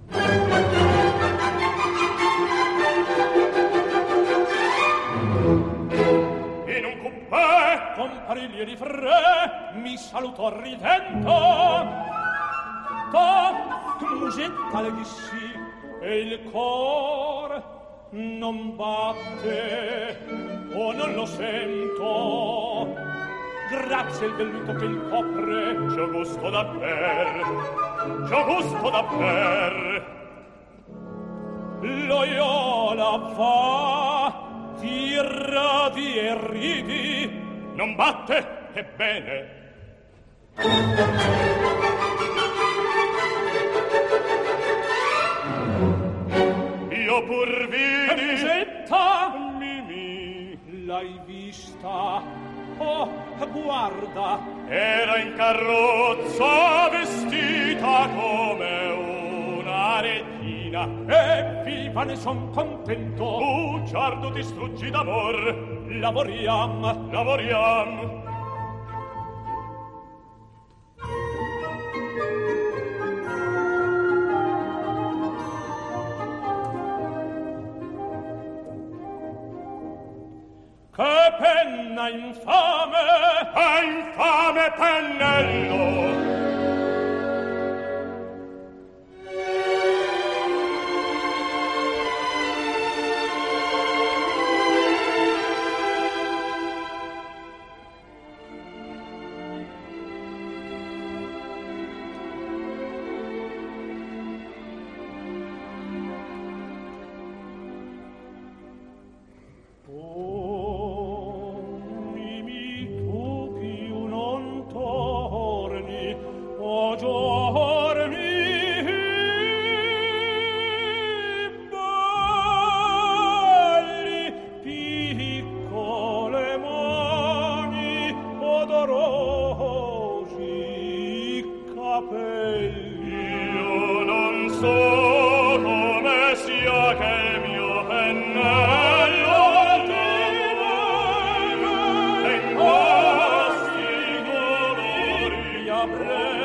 In un coupé con pariglie di fre mi salutò ridendo. Musetta le dissi e il cor non batte o non lo sento. Grazie il velluto che il copre, c'ho gusto da per, c'ho gusto da per. Loyola fa, ti radi e ridi, non batte, ebbene. Io pur vidi Musetta, Mimì, l'hai vista? Oh, guarda, era in carrozza vestita come una regina. E viva, ne son contento. Bugiardo ti struggi d'amor. Lavoriam, lavoriam. Che penna infame, infame pennello! Abre